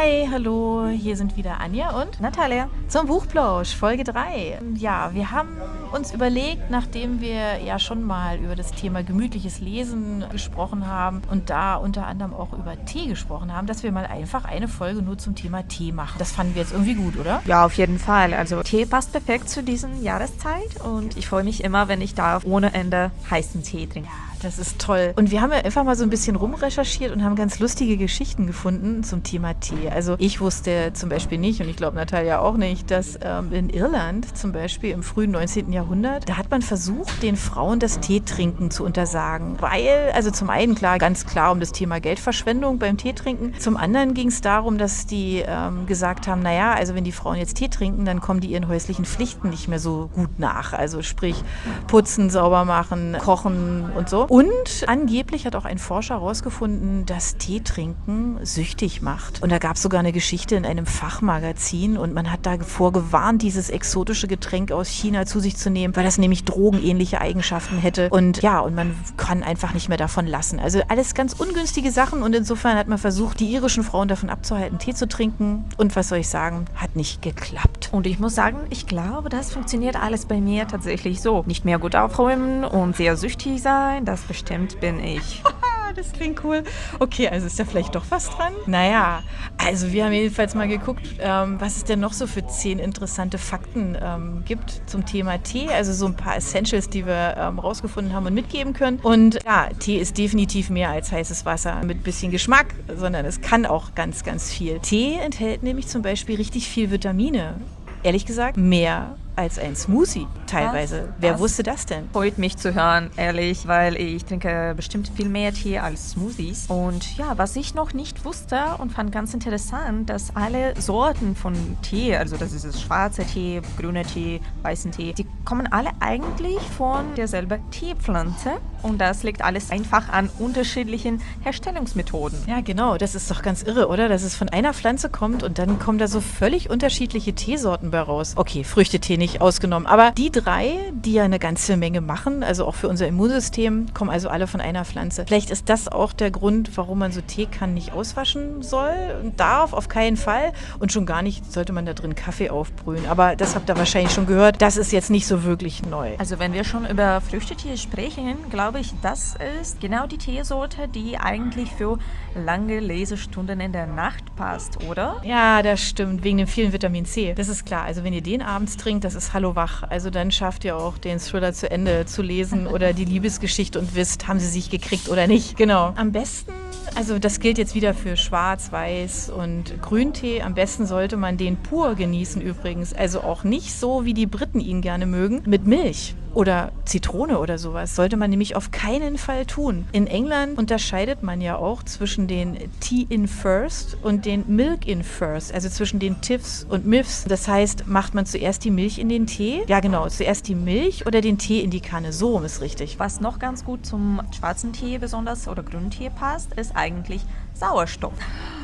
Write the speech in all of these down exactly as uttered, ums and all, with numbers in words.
Hi, hallo, hier sind wieder Anja und Natalia. zum Buchplausch, Folge drei. Ja, wir haben uns überlegt, nachdem wir ja schon mal über das Thema gemütliches Lesen gesprochen haben und da unter anderem auch über Tee gesprochen haben, dass wir mal einfach eine Folge nur zum Thema Tee machen. Das fanden wir jetzt irgendwie gut, oder? Ja, auf jeden Fall. Also Tee passt perfekt zu diesen Jahreszeit und ich freue mich immer, wenn ich da ohne Ende heißen Tee trinke. Das ist toll. Und wir haben ja einfach mal so ein bisschen rumrecherchiert und haben ganz lustige Geschichten gefunden zum Thema Tee. Also ich wusste zum Beispiel nicht, und ich glaube Natalia auch nicht, dass ähm, in Irland zum Beispiel im frühen neunzehnten Jahrhundert, da hat man versucht, den Frauen das Teetrinken zu untersagen. Weil, also zum einen klar, ganz klar um das Thema Geldverschwendung beim Teetrinken. Zum anderen ging es darum, dass die ähm, gesagt haben, naja, also wenn die Frauen jetzt Tee trinken, dann kommen die ihren häuslichen Pflichten nicht mehr so gut nach. Also sprich putzen, sauber machen, kochen und so. Und angeblich hat auch ein Forscher herausgefunden, dass Tee trinken süchtig macht. Und da gab es sogar eine Geschichte in einem Fachmagazin und man hat davor gewarnt, dieses exotische Getränk aus China zu sich zu nehmen, weil das nämlich drogenähnliche Eigenschaften hätte. Und ja, und man kann einfach nicht mehr davon lassen. Also alles ganz ungünstige Sachen und insofern hat man versucht, die irischen Frauen davon abzuhalten, Tee zu trinken. Und was soll ich sagen, hat nicht geklappt. Und ich muss sagen, ich glaube, das funktioniert alles bei mir tatsächlich so. Nicht mehr gut aufräumen und sehr süchtig sein, das bestimmt bin ich. Das klingt cool. Okay, also ist da vielleicht doch was dran? Naja, also wir haben jedenfalls mal geguckt, ähm, was es denn noch so für zehn interessante Fakten ähm, gibt zum Thema Tee. Also so ein paar Essentials, die wir ähm, rausgefunden haben und mitgeben können. Und ja, Tee ist definitiv mehr als heißes Wasser mit bisschen Geschmack, sondern es kann auch ganz, ganz viel. Tee enthält nämlich zum Beispiel richtig viel Vitamine. Ehrlich gesagt, mehr als ein Smoothie teilweise. Was? Wer Was? wusste das denn? Freut mich zu hören, ehrlich, weil ich trinke bestimmt viel mehr Tee als Smoothies. Und ja, was ich noch nicht wusste und fand ganz interessant, dass alle Sorten von Tee, also das ist das schwarze Tee, grüner Tee, weißen Tee, die kommen alle eigentlich von derselben Teepflanze. Und das liegt alles einfach an unterschiedlichen Herstellungsmethoden. Ja, genau. Das ist doch ganz irre, oder? Dass es von einer Pflanze kommt und dann kommen da so völlig unterschiedliche Teesorten bei raus. Okay, Früchtetee nicht ausgenommen. Aber die drei, die ja eine ganze Menge machen, also auch für unser Immunsystem, kommen also alle von einer Pflanze. Vielleicht ist das auch der Grund, warum man so Teekannen nicht auswaschen soll und darf, auf keinen Fall. Und schon gar nicht sollte man da drin Kaffee aufbrühen. Aber das habt ihr wahrscheinlich schon gehört. Das ist jetzt nicht so wirklich neu. Also wenn wir schon über Früchtetee sprechen, glaube ich, das ist genau die Teesorte, die eigentlich für lange Lesestunden in der Nacht passt, oder? Ja, das stimmt, wegen dem vielen Vitamin C. Das ist klar. Also wenn ihr den abends trinkt, das ist Hallo wach. Also dann schafft ihr auch den Thriller zu Ende zu lesen oder die Liebesgeschichte und wisst, haben sie sich gekriegt oder nicht. Genau. Am besten, also das gilt jetzt wieder für Schwarz, Weiß und Grüntee. Am besten sollte man den pur genießen übrigens. Also auch nicht so, wie die Briten ihn gerne mögen, mit Milch. Oder Zitrone oder sowas. Sollte man nämlich auf keinen Fall tun. In England unterscheidet man ja auch zwischen den Tea in First und den Milk in First. Also zwischen den Tiffs und Miffs. Das heißt, macht man zuerst die Milch in den Tee? Ja genau, zuerst die Milch oder den Tee in die Kanne. So rum ist richtig. Was noch ganz gut zum schwarzen Tee besonders oder grünen Tee passt, ist eigentlich Sauerstoff.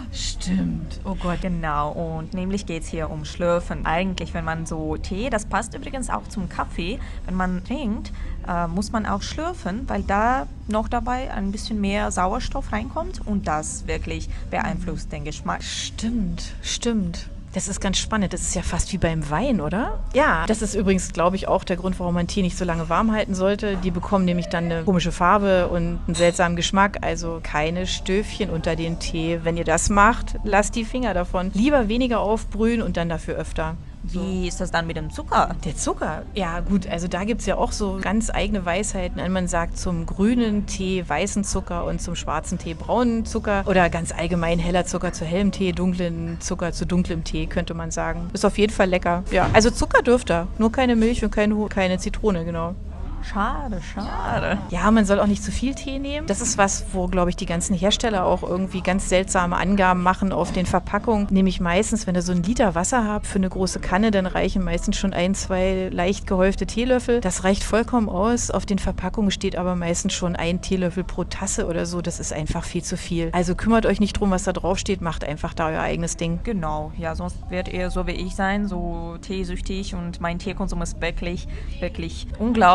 Stimmt. Oh Gott. Genau, und nämlich geht es hier um Schlürfen. Eigentlich, wenn man so Tee, das passt übrigens auch zum Kaffee, wenn man trinkt, äh, muss man auch schlürfen, weil da noch dabei ein bisschen mehr Sauerstoff reinkommt und das wirklich beeinflusst den Geschmack. Stimmt, stimmt. Das ist ganz spannend. Das ist ja fast wie beim Wein, oder? Ja. Das ist übrigens, glaube ich, auch der Grund, warum man Tee nicht so lange warm halten sollte. Die bekommen nämlich dann eine komische Farbe und einen seltsamen Geschmack. Also keine Stöfchen unter den Tee. Wenn ihr das macht, lasst die Finger davon. Lieber weniger aufbrühen und dann dafür öfter. Wie ist das dann mit dem Zucker? Der Zucker? Ja gut, also da gibt es ja auch so ganz eigene Weisheiten. Man sagt zum grünen Tee weißen Zucker und zum schwarzen Tee braunen Zucker. Oder ganz allgemein heller Zucker zu hellem Tee, dunklen Zucker zu dunklem Tee, könnte man sagen. Ist auf jeden Fall lecker. Ja, also Zucker dürft ihr, nur keine Milch und keine, keine Zitrone, genau. Schade, schade. Ja, man soll auch nicht zu viel Tee nehmen. Das ist was, wo, glaube ich, die ganzen Hersteller auch irgendwie ganz seltsame Angaben machen auf den Verpackungen. Nämlich meistens, wenn ihr so einen Liter Wasser habt für eine große Kanne, dann reichen meistens schon ein, zwei leicht gehäufte Teelöffel. Das reicht vollkommen aus. Auf den Verpackungen steht aber meistens schon ein Teelöffel pro Tasse oder so. Das ist einfach viel zu viel. Also kümmert euch nicht drum, was da drauf steht. Macht einfach da euer eigenes Ding. Genau, ja, sonst werdet ihr so wie ich sein, so teesüchtig und mein Teekonsum ist wirklich, wirklich unglaublich.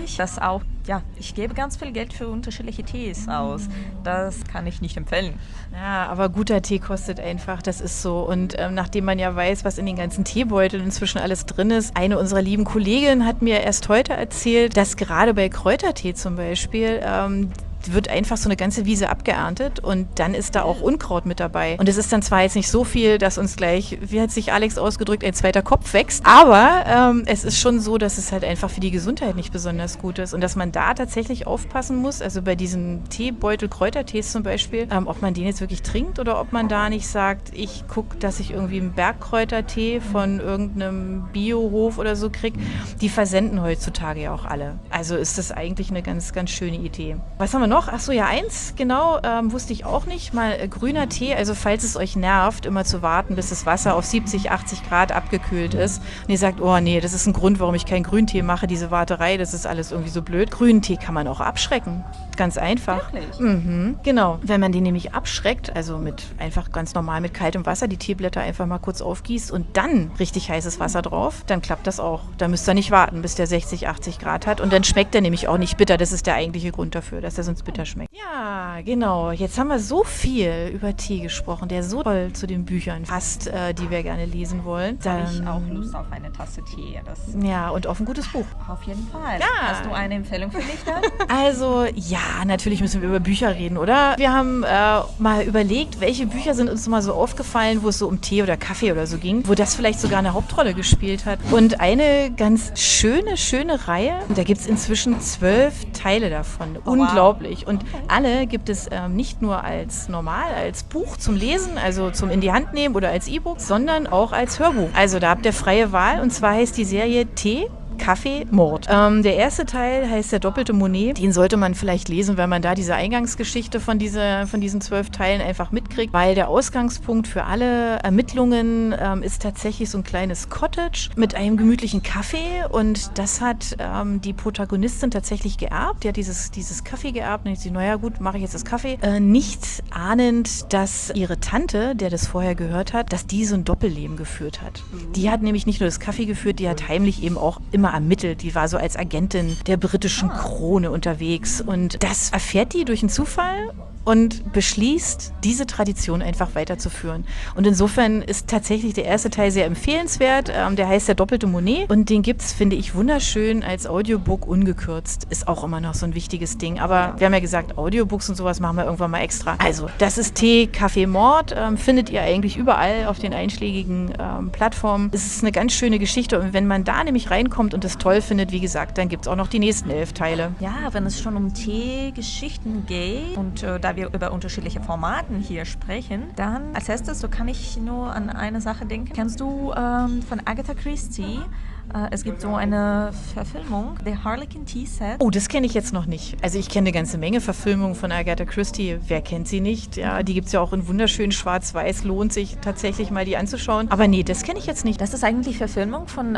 ich, dass auch, ja, ich gebe ganz viel Geld für unterschiedliche Tees aus. Das kann ich nicht empfehlen. Ja, aber guter Tee kostet einfach, das ist so. Und ähm, nachdem man ja weiß, was in den ganzen Teebeuteln inzwischen alles drin ist, eine unserer lieben Kolleginnen hat mir erst heute erzählt, dass gerade bei Kräutertee zum Beispiel ähm, wird einfach so eine ganze Wiese abgeerntet und dann ist da auch Unkraut mit dabei. Und es ist dann zwar jetzt nicht so viel, dass uns gleich, wie hat sich Alex ausgedrückt, ein zweiter Kopf wächst, aber ähm, es ist schon so, dass es halt einfach für die Gesundheit nicht besonders gut ist und dass man da tatsächlich aufpassen muss, also bei diesen Teebeutel, Kräutertees zum Beispiel, ähm, ob man den jetzt wirklich trinkt oder ob man da nicht sagt, ich gucke, dass ich irgendwie einen Bergkräutertee von irgendeinem Biohof oder so kriege. Die versenden heutzutage ja auch alle. Also ist das eigentlich eine ganz, ganz schöne Idee. Was haben wir noch? Ach so, ja, eins, genau, ähm, wusste ich auch nicht. Mal äh, grüner Tee, also falls es euch nervt, immer zu warten, bis das Wasser auf siebzig, achtzig Grad abgekühlt ist. Und ihr sagt, oh nee, das ist ein Grund, warum ich keinen Grüntee mache, diese Warterei, das ist alles irgendwie so blöd. Grünen Tee kann man auch abschrecken. Ganz einfach. Wirklich? Mhm, genau. Wenn man den nämlich abschreckt, also mit einfach ganz normal mit kaltem Wasser, die Teeblätter einfach mal kurz aufgießt und dann richtig heißes Wasser drauf, dann klappt das auch. Da müsst ihr nicht warten, bis der sechzig, achtzig Grad hat. Und dann schmeckt der nämlich auch nicht bitter. Das ist der eigentliche Grund dafür, dass der sonst bitter schmeckt. Ja, genau. Jetzt haben wir so viel über Tee gesprochen, der so toll zu den Büchern passt, äh, die wir gerne lesen wollen. Dann habe Dann, ich auch Lust auf eine Tasse Tee. Das ja, und auf ein gutes Buch. auf jeden Fall. Ja. Hast du eine Empfehlung für mich dann? Also, ja, natürlich müssen wir über Bücher reden, oder? Wir haben äh, mal überlegt, welche Bücher sind uns mal so aufgefallen, wo es so um Tee oder Kaffee oder so ging, wo das vielleicht sogar eine Hauptrolle gespielt hat. Und eine ganz schöne, schöne Reihe, da gibt es inzwischen zwölf Teile davon. wow. Unglaublich. Und alle gibt es ähm, nicht nur als normal, als Buch zum Lesen, also zum in die Hand nehmen oder als E-Book, sondern auch als Hörbuch. Also da habt ihr freie Wahl und zwar heißt die Serie Tee, Kaffee, Mord. Ähm, der erste Teil heißt Der doppelte Monet. Den sollte man vielleicht lesen, weil man da diese Eingangsgeschichte von, diese, von diesen zwölf Teilen einfach mitkriegt, weil der Ausgangspunkt für alle Ermittlungen ähm, ist tatsächlich so ein kleines Cottage mit einem gemütlichen Kaffee und das hat ähm, die Protagonistin tatsächlich geerbt. Die hat dieses, dieses Kaffee geerbt und ich sie, naja gut, mache ich jetzt das Kaffee. Äh, nicht ahnend, dass ihre Tante, der das vorher gehört hat, dass die so ein Doppelleben geführt hat. Die hat nämlich nicht nur das Kaffee geführt, die hat heimlich eben auch immer ermittelt. Die war so als Agentin der britischen Krone unterwegs. Und das erfährt die durch einen Zufall und beschließt, diese Tradition einfach weiterzuführen. Und insofern ist tatsächlich der erste Teil sehr empfehlenswert. Ähm, der heißt Der doppelte Monet. Und den gibt es, finde ich, wunderschön als Audiobook ungekürzt. Ist auch immer noch so ein wichtiges Ding. Aber wir haben ja gesagt, Audiobooks und sowas machen wir irgendwann mal extra. Also, das ist Tee, Kaffee, Mord. Ähm, findet ihr eigentlich überall auf den einschlägigen ähm, Plattformen. Es ist eine ganz schöne Geschichte. Und wenn man da nämlich reinkommt und es toll findet, wie gesagt, dann gibt es auch noch die nächsten elf Teile. Ja, wenn es schon um Tee-Geschichten geht und äh, da wir über unterschiedliche Formaten hier sprechen, dann als erstes, so kann ich nur an eine Sache denken. Kennst du ähm, von Agatha Christie? Äh, es gibt so eine Verfilmung, The Harlequin Tea Set. Oh, das kenne ich jetzt noch nicht. Also ich kenne eine ganze Menge Verfilmungen von Agatha Christie. Wer kennt sie nicht? Ja, die gibt es ja auch in wunderschön schwarz-weiß. Lohnt sich tatsächlich mal die anzuschauen. Aber nee, das kenne ich jetzt nicht. Das ist eigentlich Verfilmung von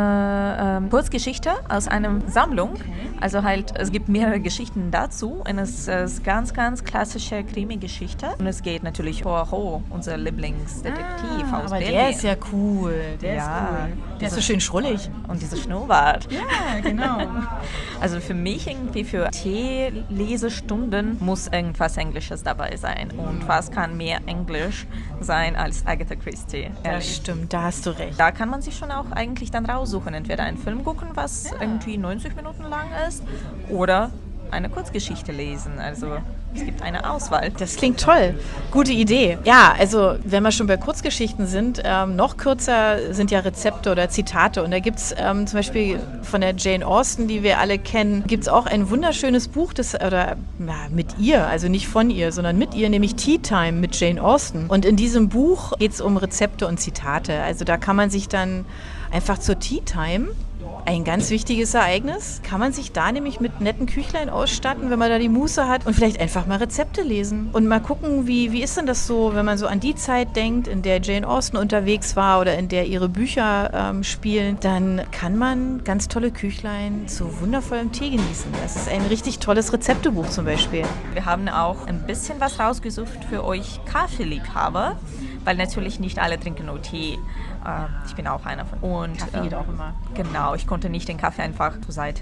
einer ähm, Kurzgeschichte aus einer Sammlung. Also halt, es gibt mehrere Geschichten dazu. Und es ist ganz, ganz klassische Krimi-Geschichte. Und es geht natürlich Poirot, unser Lieblingsdetektiv Ah, aus aber Berlin. der ist ja cool. Der Ja. ist cool. Der ist so schön schrullig. Und dieser Schnurrbart. Ja, genau. Also für mich irgendwie für Tee-Lesestunden muss irgendwas Englisches dabei sein. Und was kann mehr Englisch sein als Agatha Christie? Das Ehrlich. stimmt, da hast du recht. Da kann man sich schon auch eigentlich dann raussuchen. Entweder einen Film gucken, was irgendwie neunzig Minuten lang ist, oder eine Kurzgeschichte lesen. Also es gibt eine Auswahl. Das klingt toll. Gute Idee. Ja, also wenn wir schon bei Kurzgeschichten sind, ähm, noch kürzer sind ja Rezepte oder Zitate. Und da gibt es ähm, zum Beispiel von der Jane Austen, die wir alle kennen, gibt es auch ein wunderschönes Buch, das, oder ja, mit ihr, also nicht von ihr, sondern mit ihr, nämlich Tea Time mit Jane Austen. Und in diesem Buch geht es um Rezepte und Zitate. Also da kann man sich dann einfach zur Tea Time, ein ganz wichtiges Ereignis, kann man sich da nämlich mit netten Küchlein ausstatten, wenn man da die Muße hat und vielleicht einfach mal Rezepte lesen und mal gucken, wie, wie ist denn das so, wenn man so an die Zeit denkt, in der Jane Austen unterwegs war oder in der ihre Bücher ähm, spielen, dann kann man ganz tolle Küchlein zu wundervollem Tee genießen. Das ist ein richtig tolles Rezeptebuch zum Beispiel. Wir haben auch ein bisschen was rausgesucht für euch Kaffeeliebhaber, weil natürlich nicht alle trinken nur Tee. Ich bin auch einer von. Und Kaffee geht ähm, auch immer. Genau, ich konnte nicht den Kaffee einfach zur Seite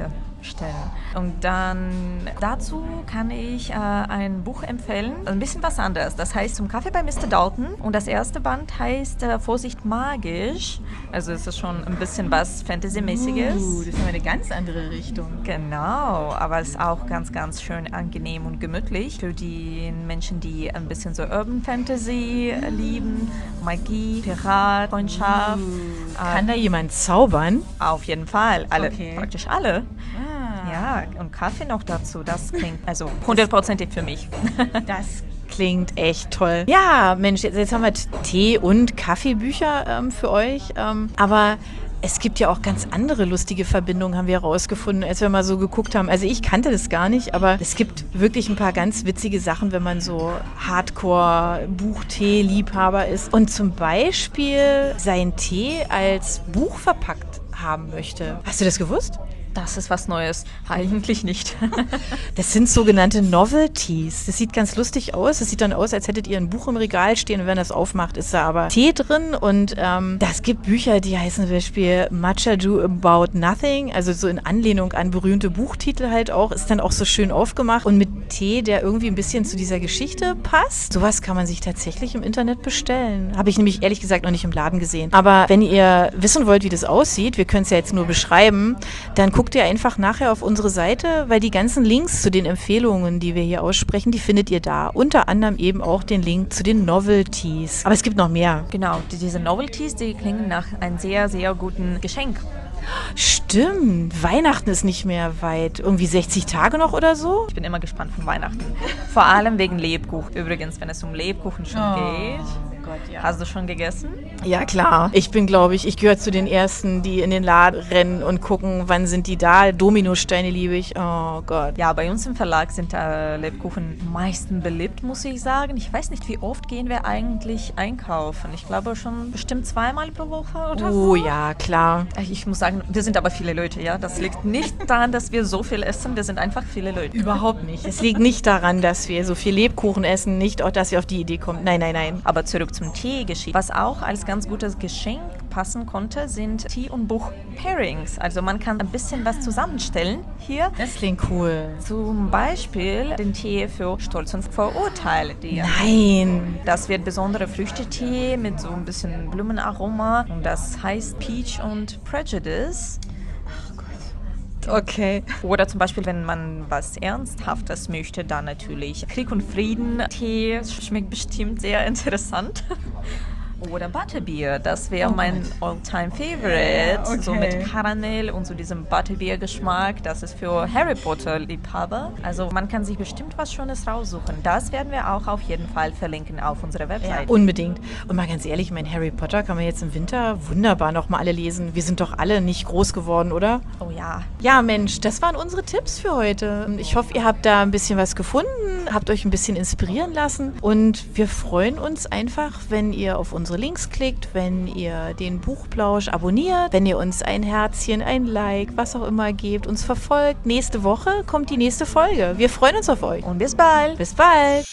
bestellen. Und dann dazu kann ich äh, ein Buch empfehlen, ein bisschen was anderes. Das heißt Zum Kaffee bei Mister Dalton und das erste Band heißt äh, Vorsicht magisch. Also es ist schon ein bisschen was Fantasy-mäßiges. Uh, das ist aber eine ganz andere Richtung. Genau, aber es ist auch ganz, ganz schön angenehm und gemütlich für die Menschen, die ein bisschen so Urban Fantasy lieben, Magie, Pirat, Freundschaft. Uh, kann äh, da jemand zaubern? Auf jeden Fall, alle, okay. praktisch alle. Ah. Ja, und Kaffee noch dazu, das klingt also hundertprozentig für mich. Das klingt echt toll. Ja, Mensch, jetzt, jetzt haben wir Tee- und Kaffeebücher ähm, für euch, ähm, aber es gibt ja auch ganz andere lustige Verbindungen, haben wir herausgefunden, als wir mal so geguckt haben. Also ich kannte das gar nicht, aber es gibt wirklich ein paar ganz witzige Sachen, wenn man so Hardcore-Buch-Tee-Liebhaber ist und zum Beispiel seinen Tee als Buch verpackt haben möchte. Hast du das gewusst? Das ist was Neues. Eigentlich nicht. Das sind sogenannte Novelties. Das sieht ganz lustig aus. Das sieht dann aus, als hättet ihr ein Buch im Regal stehen und wenn das aufmacht, ist da aber Tee drin. Und ähm, das gibt Bücher, die heißen zum Beispiel Much Ado About Nothing, also so in Anlehnung an berühmte Buchtitel halt auch. Ist dann auch so schön aufgemacht und mit Tee, der irgendwie ein bisschen zu dieser Geschichte passt. Sowas kann man sich tatsächlich im Internet bestellen. Habe ich nämlich ehrlich gesagt noch nicht im Laden gesehen. Aber wenn ihr wissen wollt, wie das aussieht, wir können es ja jetzt nur beschreiben, dann guckt ihr einfach nachher auf unsere Seite, weil die ganzen Links zu den Empfehlungen, die wir hier aussprechen, die findet ihr da. Unter anderem eben auch den Link zu den Novelties. Aber es gibt noch mehr. Genau, diese Novelties, die klingen nach einem sehr, sehr guten Geschenk. Stimmt, Weihnachten ist nicht mehr weit. Irgendwie sechzig Tage noch oder so? Ich bin immer gespannt von Weihnachten. Vor allem wegen Lebkuchen. Übrigens, wenn es um Lebkuchen schon oh. geht. Gott, ja. Hast du schon gegessen? Ja, klar. Ich bin, glaube ich, ich gehöre zu den Ersten, die in den Laden rennen und gucken, wann sind die da. Dominosteine liebe ich. Oh Gott. Ja, bei uns im Verlag sind äh, Lebkuchen am meisten beliebt, muss ich sagen. Ich weiß nicht, wie oft gehen wir eigentlich einkaufen. Ich glaube schon bestimmt zweimal pro Woche oder so. Oh ja, klar. Ich muss sagen, wir sind aber viele Leute, ja. Das liegt nicht daran, dass wir so viel essen. Wir sind einfach viele Leute. Überhaupt nicht. Es liegt nicht daran, dass wir so viel Lebkuchen essen, nicht auch, dass ihr auf die Idee kommt. Nein, nein, nein. Aber zurück zum Tee-Geschenk. Was auch als ganz gutes Geschenk passen konnte, sind Tee- und Buch-Pairings. Also man kann ein bisschen was zusammenstellen hier. Das klingt cool. Zum Beispiel den Tee für Stolz und Vorurteile. Nein. Das wird besondere Früchtetee mit so ein bisschen Blumenaroma. Und das heißt Peach und Prejudice. Okay. Oder zum Beispiel, wenn man was Ernsthaftes möchte, dann natürlich Krieg und Frieden. Tee schmeckt bestimmt sehr interessant. Oder Butterbier, das wäre oh mein All-Time-Favorite. Okay. So mit Karamell und so diesem Butterbier-Geschmack. Das ist für Harry Potter-Liebhaber. Also man kann sich bestimmt was Schönes raussuchen. Das werden wir auch auf jeden Fall verlinken auf unserer Website. Ja, unbedingt. Und mal ganz ehrlich, mein Harry Potter kann man jetzt im Winter wunderbar nochmal alle lesen. Wir sind doch alle nicht groß geworden, oder? Oh ja. Ja, Mensch, das waren unsere Tipps für heute. Ich hoffe, ihr habt da ein bisschen was gefunden, habt euch ein bisschen inspirieren lassen. Und wir freuen uns einfach, wenn ihr auf unsere Links klickt, wenn ihr den Buchplausch abonniert, wenn ihr uns ein Herzchen, ein Like, was auch immer gebt, uns verfolgt. Nächste Woche kommt die nächste Folge. Wir freuen uns auf euch. Und bis bald. Bis bald.